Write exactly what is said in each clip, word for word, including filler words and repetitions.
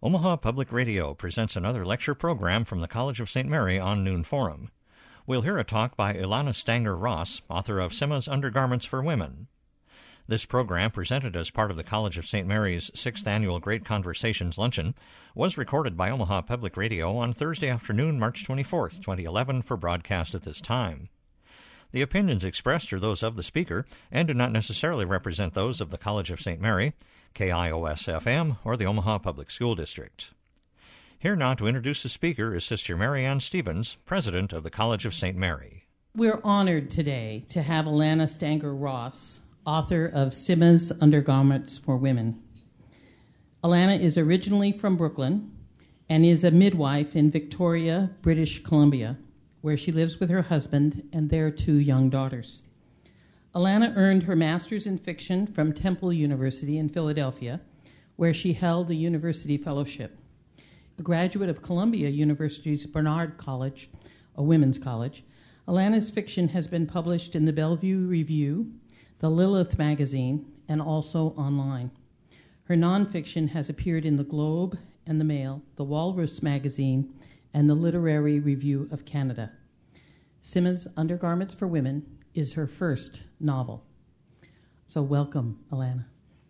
Omaha Public Radio presents another lecture program from the College of Saint Mary on Noon Forum. We'll hear a talk by Ilana Stanger-Ross, author of Sima's Undergarments for Women. This program, presented as part of the College of Saint Mary's sixth Annual Great Conversations Luncheon, was recorded by Omaha Public Radio on Thursday afternoon, March twenty-fourth, twenty eleven, for broadcast at this time. The opinions expressed are those of the speaker and do not necessarily represent those of the College of Saint Mary, K I O S F M, or the Omaha Public School District. Here now to introduce the speaker is Sister Mary Ann Stevens, President of the College of Saint Mary. We're honored today to have Ilana Stanger-Ross, author of Sima's Undergarments for Women. Ilana is originally from Brooklyn and is a midwife in Victoria, British Columbia, where she lives with her husband and their two young daughters. Ilana earned her master's in fiction from Temple University in Philadelphia, where she held a university fellowship. A graduate of Columbia University's Barnard College, a women's college, Ilana's fiction has been published in the Bellevue Review, the Lilith magazine, and also online. Her nonfiction has appeared in the Globe and the Mail, the Walrus magazine, and the Literary Review of Canada. Sima's Undergarments for Women is her first novel. So welcome, Ilana.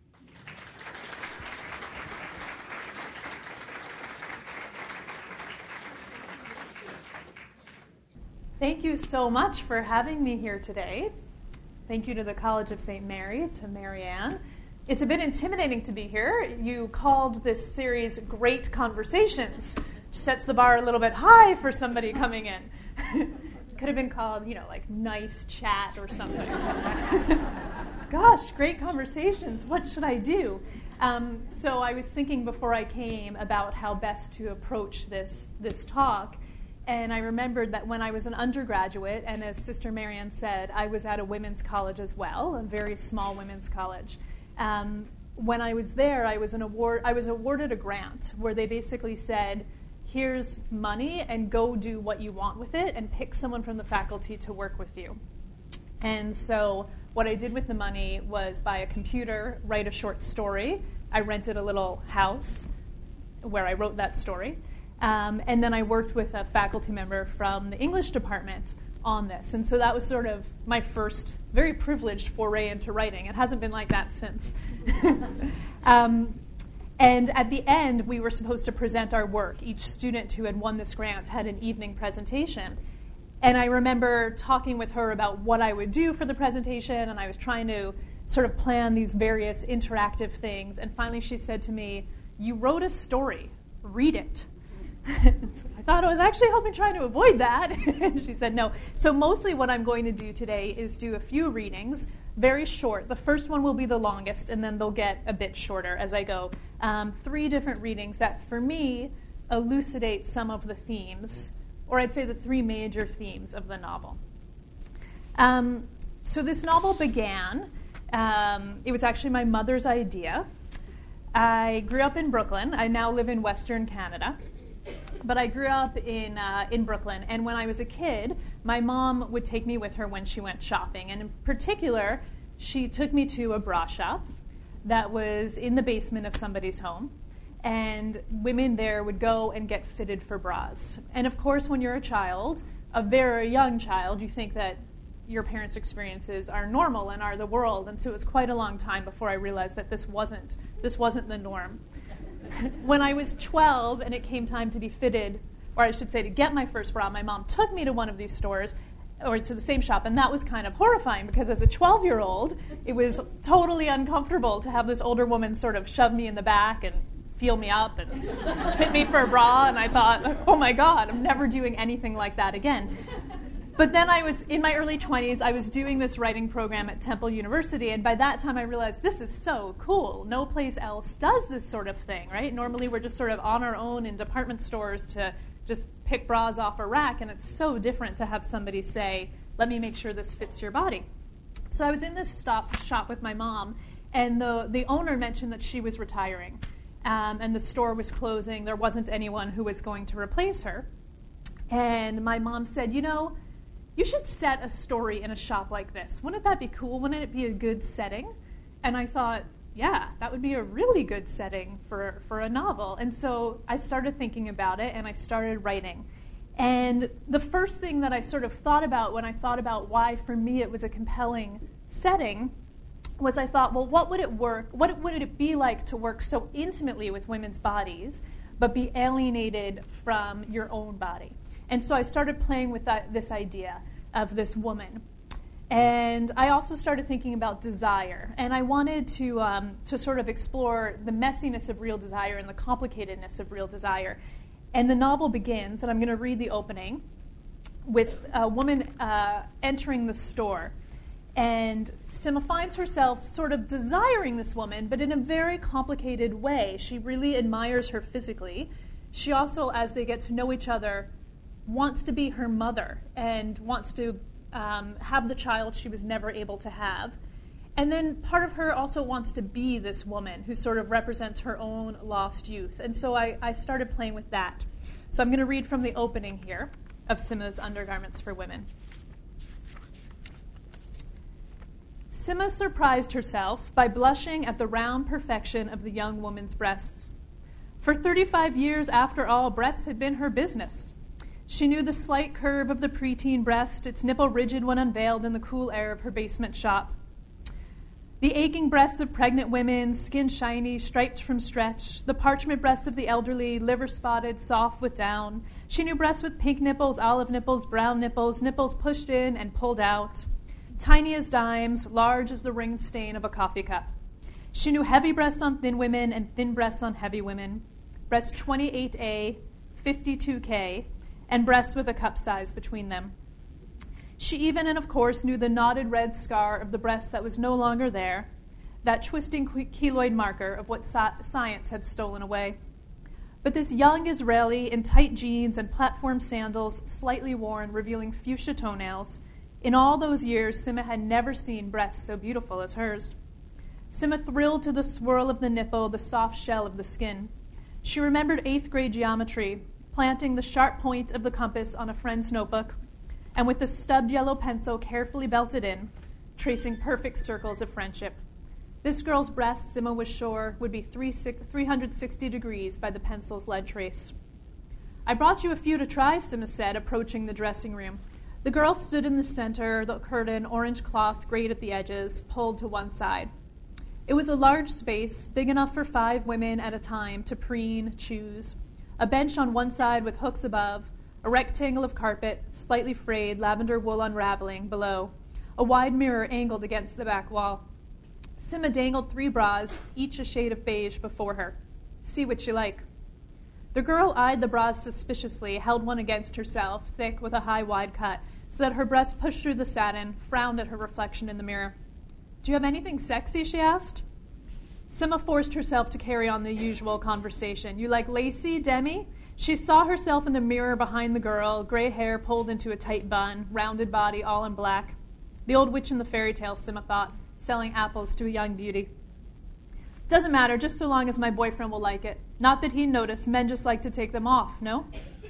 Thank you so much for having me here today. Thank you to the College of Saint Mary, to Mary Ann. It's a bit intimidating to be here. You called this series Great Conversations. Sets the bar a little bit high for somebody coming in. Could have been called, you know, like nice chat or something. Gosh, great conversations. What should I do? Um, so I was thinking before I came about how best to approach this this talk. And I remembered that when I was an undergraduate, and as Sister Mary Ann said, I was at a women's college as well, a very small women's college. Um, when I was there, I was an award. I was awarded a grant where they basically said, here's money and go do what you want with it and pick someone from the faculty to work with you. And so what I did with the money was buy a computer, write a short story. I rented a little house where I wrote that story. Um, and then I worked with a faculty member from the English department on this. And so that was sort of my first very privileged foray into writing. It hasn't been like that since. um, And at the end, we were supposed to present our work. Each student who had won this grant had an evening presentation. And I remember talking with her about what I would do for the presentation, and I was trying to sort of plan these various interactive things. And finally she said to me, "You wrote a story. Read it." So I thought I was actually hoping trying to avoid that. And she said no. So mostly what I'm going to do today is do a few readings, very short. The first one will be the longest, and then they'll get a bit shorter as I go. Um, three different readings that, for me, elucidate some of the themes, or I'd say the three major themes of the novel. Um, so this novel began, um, it was actually my mother's idea. I grew up in Brooklyn. I now live in Western Canada. But I grew up in uh, in Brooklyn, and when I was a kid, my mom would take me with her when she went shopping. And in particular, she took me to a bra shop that was in the basement of somebody's home. And women there would go and get fitted for bras. And of course, when you're a child, a very young child, you think that your parents' experiences are normal and are the world. And so it was quite a long time before I realized that this wasn't this wasn't the norm. When I was twelve and it came time to be fitted, or I should say to get my first bra, my mom took me to one of these stores, or to the same shop, and that was kind of horrifying because as a twelve-year-old, it was totally uncomfortable to have this older woman sort of shove me in the back and feel me up and fit me for a bra, and I thought, oh my God, I'm never doing anything like that again. But then I was, in my early twenties, I was doing this writing program at Temple University, and by that time I realized this is so cool. No place else does this sort of thing, right? Normally we're just sort of on our own in department stores to just pick bras off a rack, and it's so different to have somebody say, let me make sure this fits your body. So I was in this stop shop with my mom, and the, the owner mentioned that she was retiring, um, and the store was closing. There wasn't anyone who was going to replace her. And my mom said, you know, you should set a story in a shop like this. Wouldn't that be cool? Wouldn't it be a good setting? And I thought, yeah, that would be a really good setting for, for a novel. And so I started thinking about it, and I started writing. And the first thing that I sort of thought about when I thought about why, for me, it was a compelling setting was I thought, well, what would it work? What would it be like to work so intimately with women's bodies, but be alienated from your own body? And so I started playing with that, this idea of this woman. And I also started thinking about desire. And I wanted to, um, to sort of explore the messiness of real desire and the complicatedness of real desire. And the novel begins, and I'm going to read the opening, with a woman uh, entering the store. And Sima finds herself sort of desiring this woman, but in a very complicated way. She really admires her physically. She also, as they get to know each other, wants to be her mother and wants to um, have the child she was never able to have. And then part of her also wants to be this woman who sort of represents her own lost youth. And so I, I started playing with that. So I'm going to read from the opening here of Sima's Undergarments for Women. Sima surprised herself by blushing at the round perfection of the young woman's breasts. For thirty-five years, after all, breasts had been her business. She knew the slight curve of the preteen breast, its nipple rigid when unveiled in the cool air of her basement shop. The aching breasts of pregnant women, skin shiny, striped from stretch. The parchment breasts of the elderly, liver spotted, soft with down. She knew breasts with pink nipples, olive nipples, brown nipples, nipples pushed in and pulled out. Tiny as dimes, large as the ring stain of a coffee cup. She knew heavy breasts on thin women and thin breasts on heavy women. Breasts twenty-eight A, fifty-two K, and breasts with a cup size between them. She even, and of course, knew the knotted red scar of the breast that was no longer there, that twisting keloid marker of what science had stolen away. But this young Israeli in tight jeans and platform sandals, slightly worn, revealing fuchsia toenails, in all those years, Sima had never seen breasts so beautiful as hers. Sima thrilled to the swirl of the nipple, the soft shell of the skin. She remembered eighth grade geometry, planting the sharp point of the compass on a friend's notebook, and with the stubbed yellow pencil carefully belted in, tracing perfect circles of friendship. This girl's breast, Sima was sure, would be three hundred sixty degrees by the pencil's lead trace. I brought you a few to try, Sima said, approaching the dressing room. The girl stood in the center, the curtain, orange cloth, grayed at the edges, pulled to one side. It was a large space, big enough for five women at a time to preen, choose. A bench on one side with hooks above, a rectangle of carpet, slightly frayed, lavender wool unraveling below, a wide mirror angled against the back wall. Sima dangled three bras, each a shade of beige, before her. See what you like. The girl eyed the bras suspiciously, held one against herself, thick with a high, wide cut, so that her breast pushed through the satin, frowned at her reflection in the mirror. Do you have anything sexy, she asked. Sima forced herself to carry on the usual conversation. You like lacy, Demi? She saw herself in the mirror behind the girl, gray hair pulled into a tight bun, rounded body all in black. The old witch in the fairy tale, Sima thought, selling apples to a young beauty. Doesn't matter, just so long as my boyfriend will like it. Not that he'd notice, men just like to take them off, no?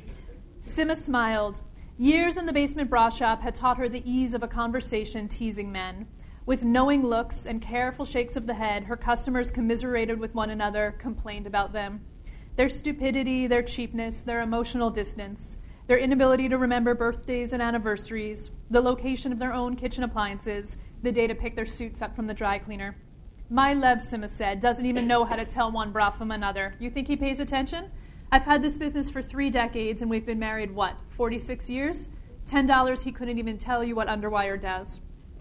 Sima smiled. Years in the basement bra shop had taught her the ease of a conversation teasing men. With knowing looks and careful shakes of the head, her customers commiserated with one another, complained about them. Their stupidity, their cheapness, their emotional distance, their inability to remember birthdays and anniversaries, the location of their own kitchen appliances, the day to pick their suits up from the dry cleaner. My Lev, Sima said, doesn't even know how to tell one bra from another. You think he pays attention? I've had this business for three decades, and we've been married, what, forty-six years? Ten dollars he couldn't even tell you what underwire does.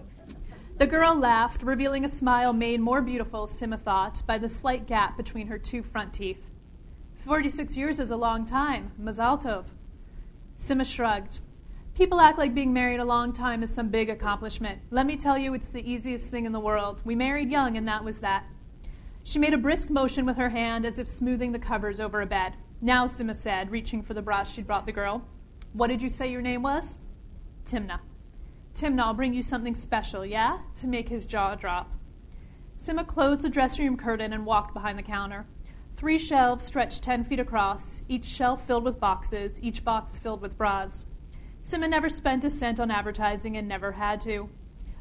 The girl laughed, revealing a smile made more beautiful, Sima thought, by the slight gap between her two front teeth. Forty-six years is a long time. Mazal tov. Sima shrugged. People act like being married a long time is some big accomplishment. Let me tell you, it's the easiest thing in the world. We married young, and that was that. She made a brisk motion with her hand as if smoothing the covers over a bed. Now, Sima said, reaching for the bra she'd brought the girl. What did you say your name was? Timna. Timna, I'll bring you something special, yeah? To make his jaw drop. Sima closed the dressing room curtain and walked behind the counter. Three shelves stretched ten feet across, each shelf filled with boxes, each box filled with bras. Sima never spent a cent on advertising and never had to.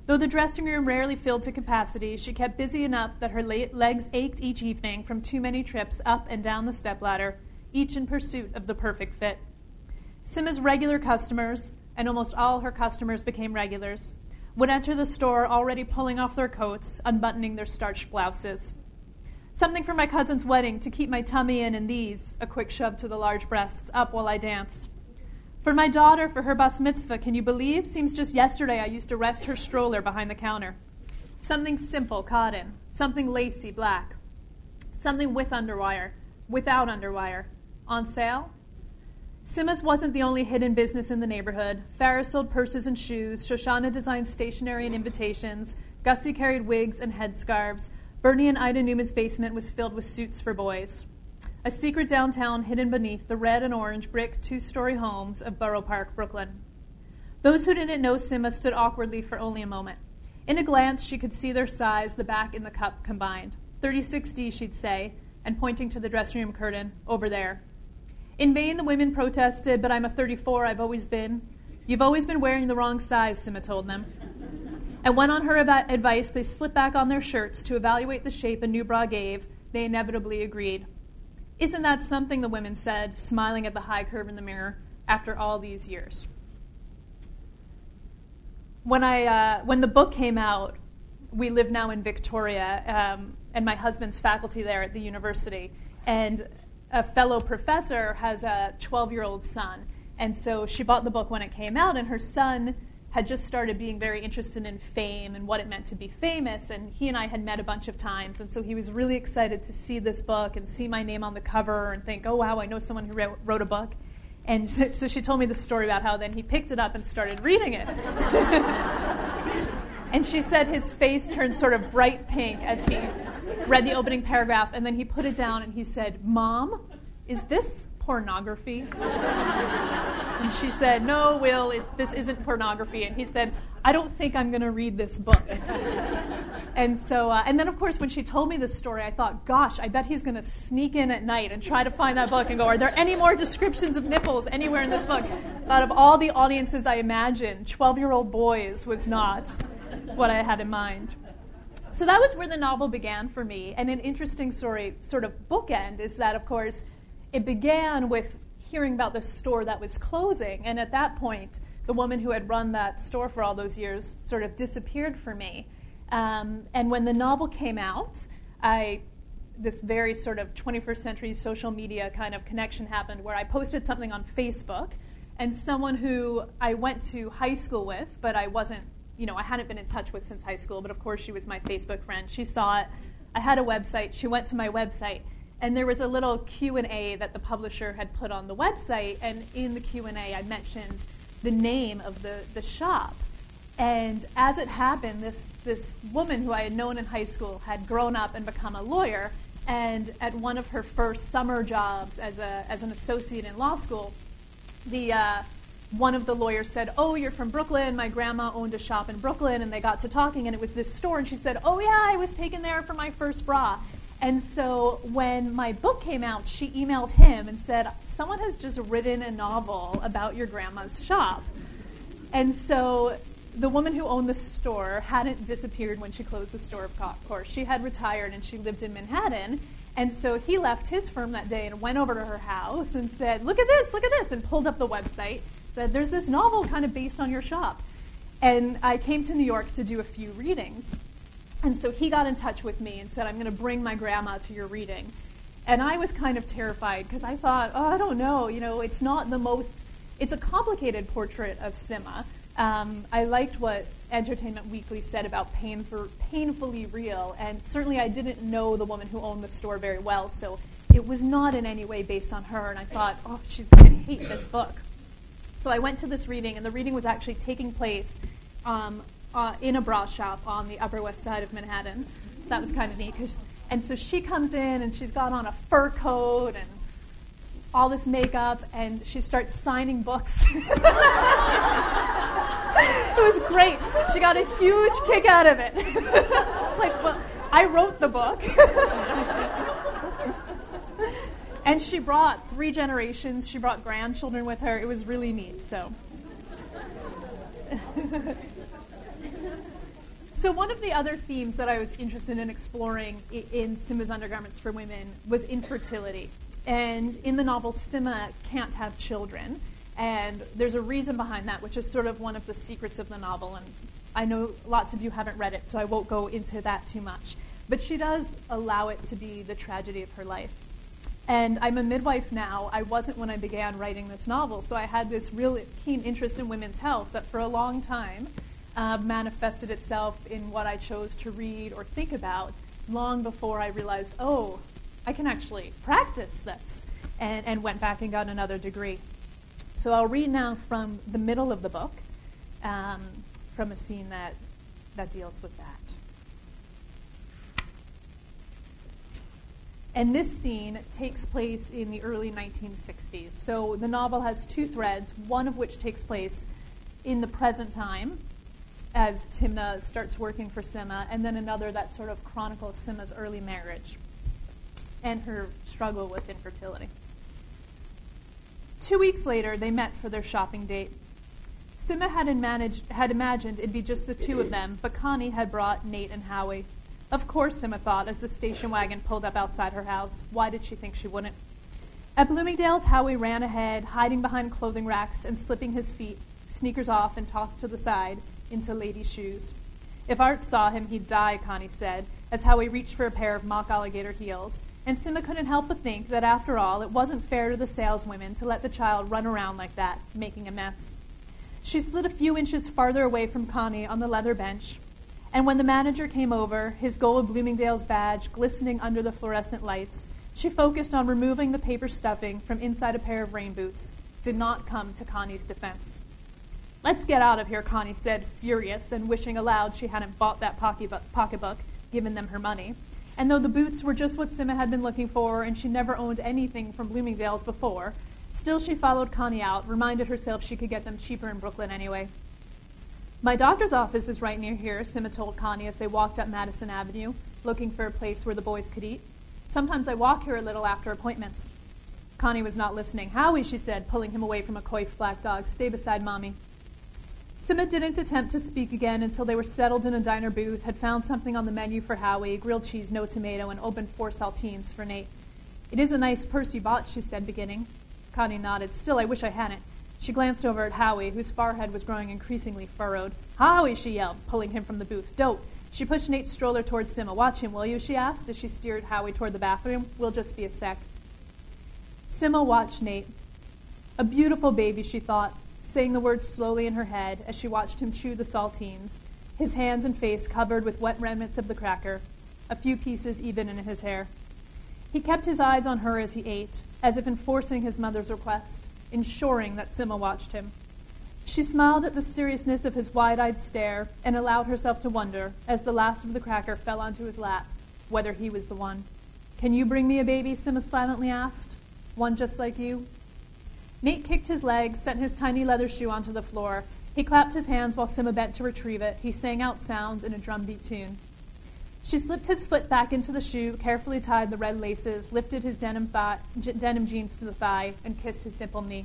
Though the dressing room rarely filled to capacity, she kept busy enough that her la- legs ached each evening from too many trips up and down the stepladder, each in pursuit of the perfect fit. Simma's regular customers, and almost all her customers became regulars, would enter the store already pulling off their coats, unbuttoning their starched blouses. Something for my cousin's wedding to keep my tummy in, and these, a quick shove to the large breasts, up while I dance. For my daughter, for her bas mitzvah, can you believe? Seems just yesterday I used to rest her stroller behind the counter. Something simple, cotton. Something lacy, black. Something with underwire, without underwire. On sale? Simma's wasn't the only hidden business in the neighborhood. Farrah sold purses and shoes. Shoshana designed stationery and invitations. Gussie carried wigs and headscarves. Bernie and Ida Newman's basement was filled with suits for boys. A secret downtown hidden beneath the red and orange brick two-story homes of Borough Park, Brooklyn. Those who didn't know Simma stood awkwardly for only a moment. In a glance, she could see their size, the back and the cup combined. thirty-six D, she'd say, and pointing to the dressing room curtain, over there. In vain the women protested, but I'm a thirty-four, I've always been. You've always been wearing the wrong size, Simma told them. And when on her av- advice they slipped back on their shirts to evaluate the shape a new bra gave, they inevitably agreed. Isn't that something, the women said, smiling at the high curve in the mirror, after all these years? When I uh, when the book came out, we live now in Victoria, um, and my husband's faculty there at the university, and a fellow professor has a twelve-year-old son, and so she bought the book when it came out, and her son had just started being very interested in fame and what it meant to be famous, and he and I had met a bunch of times, and so he was really excited to see this book and see my name on the cover and think, oh, wow, I know someone who wrote, wrote a book. And so she told me the story about how then he picked it up and started reading it. And she said his face turned sort of bright pink as he read the opening paragraph, and then he put it down and he said, Mom, is this pornography? And she said, no, Will, it, this isn't pornography. And he said, I don't think I'm going to read this book. And so, uh, and then, of course, when she told me this story, I thought, gosh, I bet he's going to sneak in at night and try to find that book and go, are there any more descriptions of nipples anywhere in this book? Out of all the audiences I imagined, twelve-year-old boys was not what I had in mind. So that was where the novel began for me. And an interesting story, sort of bookend, is that, of course, it began with hearing about the store that was closing. And at that point, the woman who had run that store for all those years sort of disappeared for me. Um, and when the novel came out, I, this very sort of twenty-first century social media kind of connection happened where I posted something on Facebook, and someone who I went to high school with, but I wasn't, you know, I hadn't been in touch with since high school, but of course she was my Facebook friend. She saw it. I had a website. She went to my website. And there was a little Q and A that the publisher had put on the website, and in the Q and A I mentioned the name of the, the shop. And as it happened, this, this woman who I had known in high school had grown up and become a lawyer, and at one of her first summer jobs as a as an associate in law school, the uh, one of the lawyers said, oh, you're from Brooklyn, my grandma owned a shop in Brooklyn, and they got to talking, and it was this store, and she said, oh yeah, I was taken there for my first bra. And so when my book came out, she emailed him and said, someone has just written a novel about your grandma's shop. And so the woman who owned the store hadn't disappeared when she closed the store, of course. She had retired and she lived in Manhattan. And so he left his firm that day and went over to her house and said, look at this, look at this, and pulled up the website, said, there's this novel kind of based on your shop. And I came to New York to do a few readings. And so he got in touch with me and said, I'm going to bring my grandma to your reading. And I was kind of terrified because I thought, oh, I don't know, you know, it's not the most, it's a complicated portrait of Simma. Um, I liked what Entertainment Weekly said about pain for, painfully real, and certainly I didn't know the woman who owned the store very well, so it was not in any way based on her, and I thought, oh, she's going to hate this book. So I went to this reading, and the reading was actually taking place um, Uh, in a bra shop on the Upper West Side of Manhattan. So that was kind of neat. And so she comes in, and she's got on a fur coat and all this makeup, and she starts signing books. It was great. She got a huge kick out of it. It's like, well, I wrote the book. And she brought three generations. She brought grandchildren with her. It was really neat. So... So one of the other themes that I was interested in exploring i- in Simma's Undergarments for Women was infertility. And in the novel, Simma can't have children. And there's a reason behind that, which is sort of one of the secrets of the novel. And I know lots of you haven't read it, so I won't go into that too much. But she does allow it to be the tragedy of her life. And I'm a midwife now. I wasn't when I began writing this novel, so I had this real keen interest in women's health that for a long time uh, manifested itself in what I chose to read or think about long before I realized, oh, I can actually practice this, and, and went back and got another degree. So I'll read now from the middle of the book, um, from a scene that, that deals with that. And this scene takes place in the early nineteen sixties. So the novel has two threads, one of which takes place in the present time, as Timna starts working for Simma, and then another that sort of chronicles Simma's early marriage and her struggle with infertility. Two weeks later, they met for their shopping date. Simma had, managed, had imagined it'd be just the two of them, but Connie had brought Nate and Howie. Of course, Simma thought, as the station wagon pulled up outside her house. Why did she think she wouldn't? At Bloomingdale's, Howie ran ahead, hiding behind clothing racks and slipping his feet, sneakers off and tossed to the side, into ladies' shoes. If Art saw him, he'd die, Connie said, as Howie reached for a pair of mock alligator heels. And Simma couldn't help but think that, after all, it wasn't fair to the saleswomen to let the child run around like that, making a mess. She slid a few inches farther away from Connie on the leather bench, and when the manager came over, his gold Bloomingdale's badge glistening under the fluorescent lights, she focused on removing the paper stuffing from inside a pair of rain boots, did not come to Connie's defense. Let's get out of here, Connie said, furious and wishing aloud she hadn't bought that pocketbook, given them her money. And though the boots were just what Simma had been looking for and she never owned anything from Bloomingdale's before, still she followed Connie out, reminded herself she could get them cheaper in Brooklyn anyway. My doctor's office is right near here, Simma told Connie as they walked up Madison Avenue, looking for a place where the boys could eat. Sometimes I walk here a little after appointments. Connie was not listening. Howie, she said, pulling him away from a coif black dog, stay beside Mommy. Simma didn't attempt to speak again until they were settled in a diner booth, had found something on the menu for Howie, grilled cheese, no tomato, and opened four saltines for Nate. It is a nice purse you bought, she said, beginning. Connie nodded. Still, I wish I hadn't. She glanced over at Howie, whose forehead was growing increasingly furrowed. Howie, she yelled, pulling him from the booth. Don't. She pushed Nate's stroller towards Simma. Watch him, will you, she asked, as she steered Howie toward the bathroom. We'll just be a sec. Simma watched Nate. A beautiful baby, she thought, saying the words slowly in her head as she watched him chew the saltines, his hands and face covered with wet remnants of the cracker, a few pieces even in his hair. He kept his eyes on her as he ate, as if enforcing his mother's request, ensuring that Simma watched him. She smiled at the seriousness of his wide-eyed stare and allowed herself to wonder, as the last of the cracker fell onto his lap, whether he was the one. Can you bring me a baby? Simma silently asked. One just like you? Nate kicked his leg, sent his tiny leather shoe onto the floor. He clapped his hands while Simma bent to retrieve it. He sang out sounds in a drumbeat tune. She slipped his foot back into the shoe, carefully tied the red laces, lifted his denim, thigh, denim jeans to the thigh, and kissed his dimpled knee.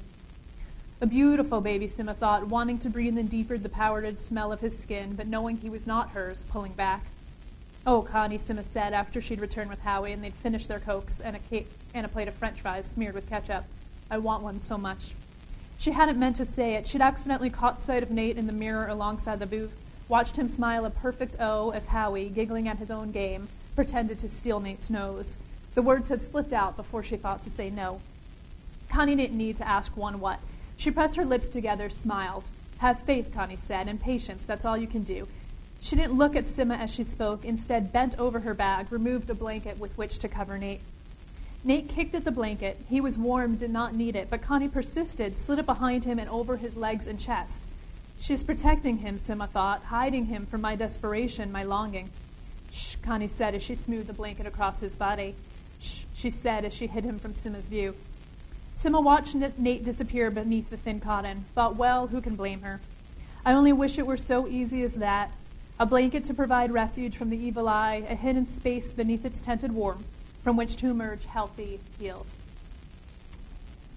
A beautiful baby, Simma thought, wanting to breathe in deeper the powdered smell of his skin, but knowing he was not hers, pulling back. Oh, Connie, Simma said after she'd returned with Howie and they'd finished their Cokes and a cake and a plate of French fries smeared with ketchup. I want one so much. She hadn't meant to say it. She'd accidentally caught sight of Nate in the mirror alongside the booth, watched him smile a perfect O as Howie, giggling at his own game, pretended to steal Nate's nose. The words had slipped out before she thought to say no. Connie didn't need to ask one what. She pressed her lips together, smiled. Have faith, Connie said, and patience, that's all you can do. She didn't look at Simma as she spoke, instead bent over her bag, removed a blanket with which to cover Nate. Nate kicked at the blanket. He was warm, did not need it, but Connie persisted, slid it behind him and over his legs and chest. She's protecting him, Simma thought, hiding him from my desperation, my longing. Shh, Connie said as she smoothed the blanket across his body. Shh, she said as she hid him from Simma's view. Simma watched Nate disappear beneath the thin cotton, thought, well, who can blame her? I only wish it were so easy as that. A blanket to provide refuge from the evil eye, a hidden space beneath its tented warmth, from which to emerge healthy, healed.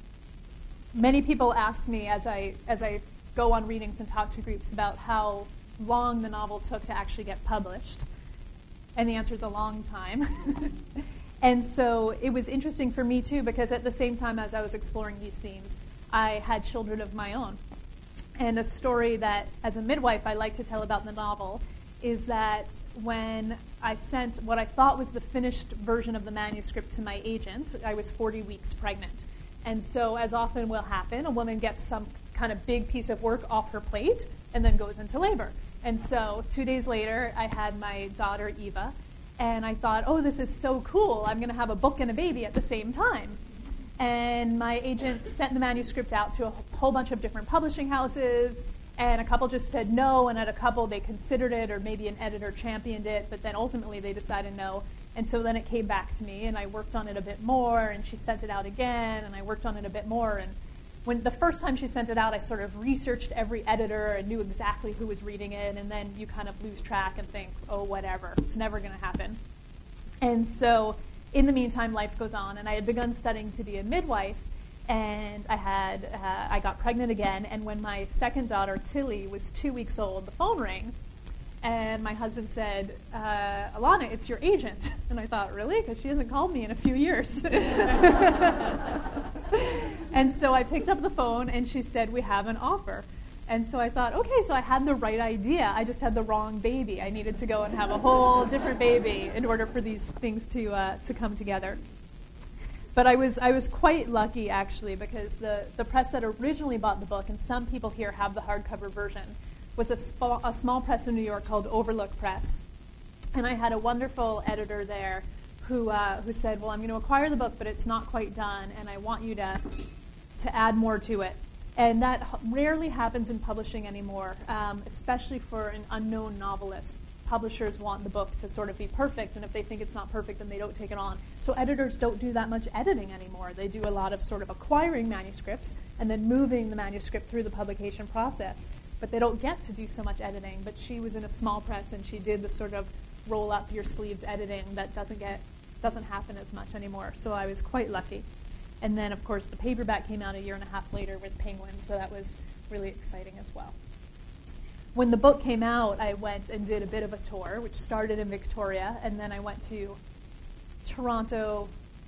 Many people ask me as I as I go on readings and talk to groups about how long the novel took to actually get published. And the answer is a long time. And so it was interesting for me, too, because at the same time as I was exploring these themes, I had children of my own. And a story that, as a midwife, I like to tell about the novel is that when I sent what I thought was the finished version of the manuscript to my agent, I was forty weeks pregnant. And so, as often will happen, a woman gets some kind of big piece of work off her plate and then goes into labor. And so, two days later, I had my daughter, Eva, and I thought, oh, this is so cool. I'm going to have a book and a baby at the same time. And my agent sent the manuscript out to a whole bunch of different publishing houses, and a couple just said no, and at a couple they considered it, or maybe an editor championed it, but then ultimately they decided no. And so then it came back to me, and I worked on it a bit more, and she sent it out again, and I worked on it a bit more. And when the first time she sent it out, I sort of researched every editor and knew exactly who was reading it, and then you kind of lose track and think, oh, whatever, it's never going to happen. And so in the meantime, life goes on, and I had begun studying to be a midwife, and I had uh, I got pregnant again, and when my second daughter, Tilly, was two weeks old, the phone rang, and my husband said, uh, Alana, it's your agent. And I thought, really? Because she hasn't called me in a few years. And so I picked up the phone, and she said, we have an offer. And so I thought, okay, so I had the right idea. I just had the wrong baby. I needed to go and have a whole different baby in order for these things to uh, to come together. But I was I was quite lucky, actually, because the, the press that originally bought the book, and some people here have the hardcover version, was a, sp- a small press in New York called Overlook Press. And I had a wonderful editor there who uh, who said, well, I'm going to acquire the book, but it's not quite done, and I want you to to add more to it. And that rarely happens in publishing anymore, um, especially for an unknown novelist. Publishers want the book to sort of be perfect, and if they think it's not perfect, then they don't take it on. So editors don't do that much editing anymore. They do a lot of sort of acquiring manuscripts and then moving the manuscript through the publication process. But they don't get to do so much editing. But she was in a small press, and she did the sort of roll up your sleeves editing that doesn't get doesn't happen as much anymore. So I was quite lucky. And then, of course, the paperback came out a year and a half later with Penguin, so that was really exciting as well. When the book came out, I went and did a bit of a tour, which started in Victoria, and then I went to Toronto,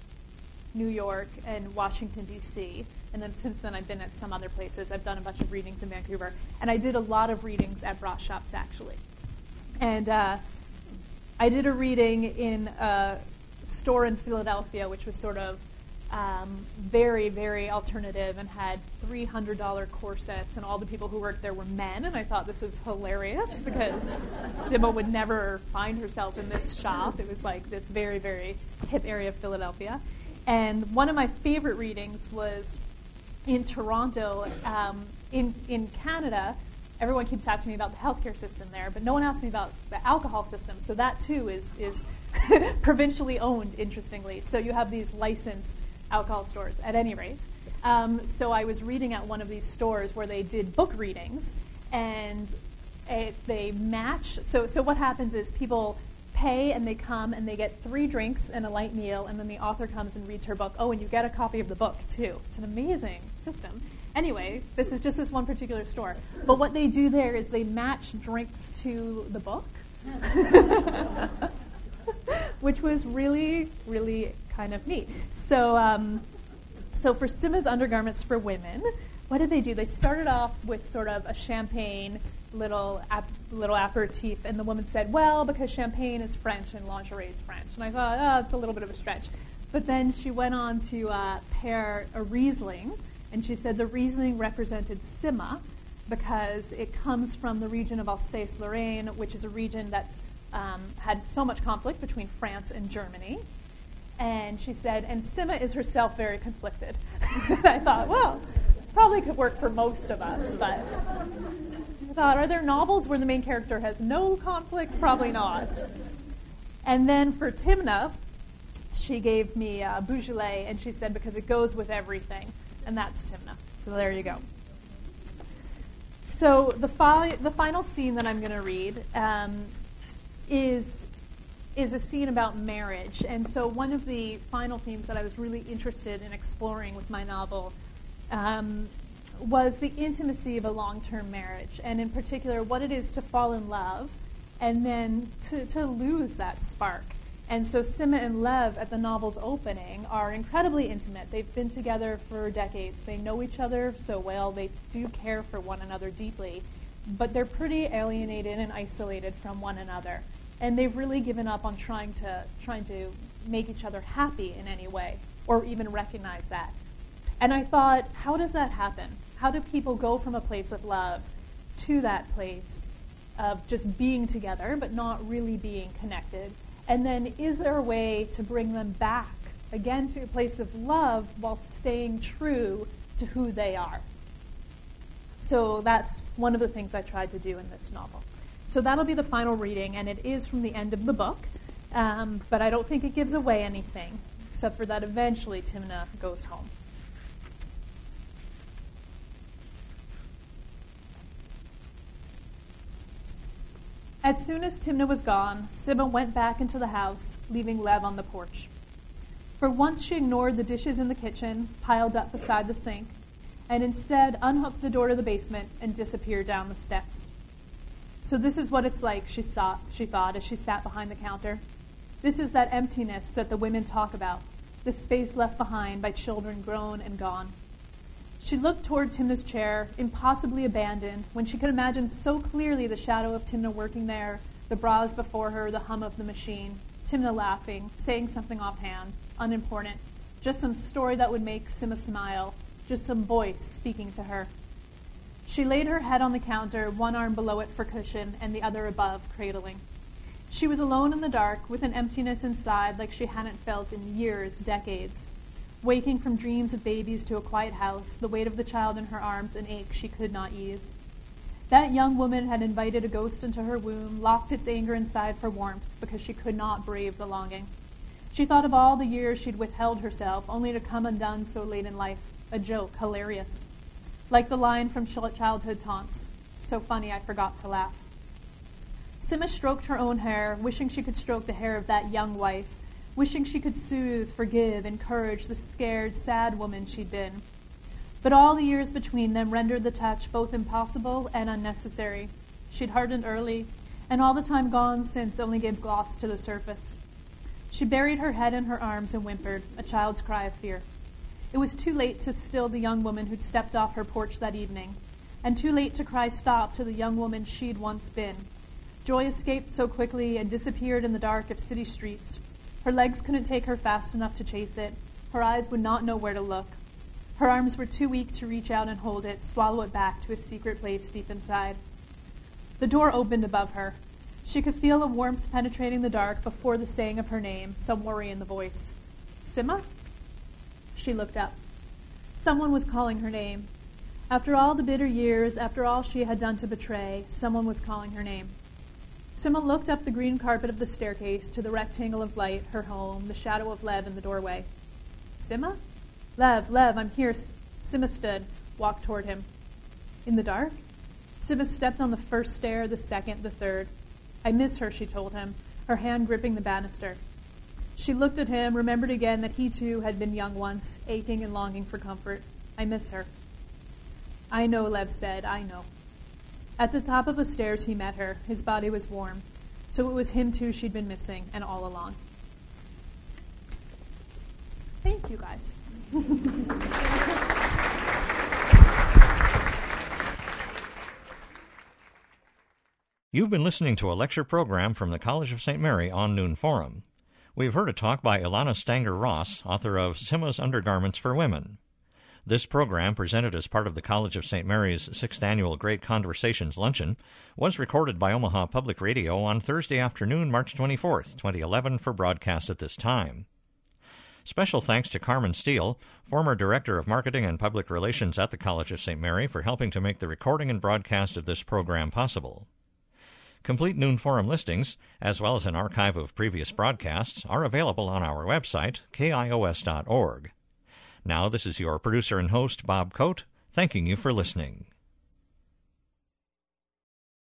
New York, and Washington, D C, and then since then I've been at some other places. I've done a bunch of readings in Vancouver, and I did a lot of readings at Bross Shops, actually. And uh, I did a reading in a store in Philadelphia, which was sort of Um, very, very alternative, and had three hundred dollars corsets, and all the people who worked there were men, and I thought this was hilarious because Sima would never find herself in this shop. It was like this very, very hip area of Philadelphia. And one of my favorite readings was in Toronto. Um, in, in Canada, everyone keeps asking me about the healthcare system there, but no one asked me about the alcohol system, so that too is, is provincially owned, interestingly. So you have these licensed alcohol stores, at any rate. Um, so I was reading at one of these stores where they did book readings, and it, they match. So, so what happens is people pay, and they come, and they get three drinks and a light meal, and then the author comes and reads her book. Oh, and you get a copy of the book, too. It's an amazing system. Anyway, this is just this one particular store. But what they do there is they match drinks to the book, which was really, really kind of neat. So um, so for Sima's Undergarments for Women, what did they do? They started off with sort of a champagne little ap- little aperitif, and the woman said, well, because champagne is French and lingerie is French. And I thought, oh, it's a little bit of a stretch. But then she went on to uh, pair a Riesling, and she said the Riesling represented Sima because it comes from the region of Alsace-Lorraine, which is a region that's um, had so much conflict between France and Germany. And she said, and Sima is herself very conflicted. And I thought, well, probably could work for most of us, but I thought, are there novels where the main character has no conflict? Probably not. And then for Timna, she gave me uh, Beaujolais, and she said, because it goes with everything. And that's Timna. So there you go. So the, fi- the final scene that I'm going to read um, is... is a scene about marriage. And so one of the final themes that I was really interested in exploring with my novel um, was the intimacy of a long-term marriage, and in particular what it is to fall in love and then to, to lose that spark. And so Sima and Lev at the novel's opening are incredibly intimate. They've been together for decades. They know each other so well. They do care for one another deeply, but they're pretty alienated and isolated from one another. And they've really given up on trying to trying to make each other happy in any way, or even recognize that. And I thought, how does that happen? How do people go from a place of love to that place of just being together but not really being connected? And then is there a way to bring them back again to a place of love while staying true to who they are? So that's one of the things I tried to do in this novel. So that'll be the final reading, and it is from the end of the book, um, but I don't think it gives away anything, except for that eventually Timna goes home. As soon as Timna was gone, Sima went back into the house, leaving Lev on the porch. For once she ignored the dishes in the kitchen, piled up beside the sink, and instead unhooked the door to the basement and disappeared down the steps. So this is what it's like, she, saw, she thought as she sat behind the counter. This is that emptiness that the women talk about, the space left behind by children grown and gone. She looked toward Timna's chair, impossibly abandoned, when she could imagine so clearly the shadow of Timna working there, the bras before her, the hum of the machine, Timna laughing, saying something offhand, unimportant, just some story that would make Sima smile, just some voice speaking to her. She laid her head on the counter, one arm below it for cushion and the other above, cradling. She was alone in the dark, with an emptiness inside like she hadn't felt in years, decades. Waking from dreams of babies to a quiet house, the weight of the child in her arms an ache she could not ease. That young woman had invited a ghost into her womb, locked its anger inside for warmth, because she could not brave the longing. She thought of all the years she'd withheld herself, only to come undone so late in life. A joke, hilarious. Like the line from childhood taunts, so funny I forgot to laugh. Sima stroked her own hair, wishing she could stroke the hair of that young wife, wishing she could soothe, forgive, encourage the scared, sad woman she'd been. But all the years between them rendered the touch both impossible and unnecessary. She'd hardened early, and all the time gone since only gave gloss to the surface. She buried her head in her arms and whimpered, a child's cry of fear. It was too late to still the young woman who'd stepped off her porch that evening, and too late to cry stop to the young woman she'd once been. Joy escaped so quickly and disappeared in the dark of city streets. Her legs couldn't take her fast enough to chase it. Her eyes would not know where to look. Her arms were too weak to reach out and hold it, swallow it back to its secret place deep inside. The door opened above her. She could feel a warmth penetrating the dark before the saying of her name, some worry in the voice. Sima? She looked up. Someone was calling her name. After all the bitter years, after all she had done to betray, someone was calling her name. Sima looked up the green carpet of the staircase to the rectangle of light, her home, the shadow of Lev in the doorway. Sima? Lev, Lev, I'm here. Sima stood, walked toward him. In the dark? Sima stepped on the first stair, the second, the third. I miss her, she told him, her hand gripping the banister. She looked at him, remembered again that he too had been young once, aching and longing for comfort. I miss her. I know, Lev said, I know. At the top of the stairs he met her. His body was warm. So it was him too she'd been missing, and all along. Thank you, guys. You've been listening to a lecture program from the College of Saint Mary on Noon Forum. We've heard a talk by Ilana Stanger-Ross, author of Sima's Undergarments for Women. This program, presented as part of the College of Saint Mary's sixth Annual Great Conversations Luncheon, was recorded by Omaha Public Radio on Thursday afternoon, March twenty-fourth, twenty eleven, for broadcast at this time. Special thanks to Carmen Steele, former Director of Marketing and Public Relations at the College of Saint Mary, for helping to make the recording and broadcast of this program possible. Complete Noon Forum listings, as well as an archive of previous broadcasts, are available on our website, K I O S dot org. Now, this is your producer and host, Bob Coate, thanking you for listening.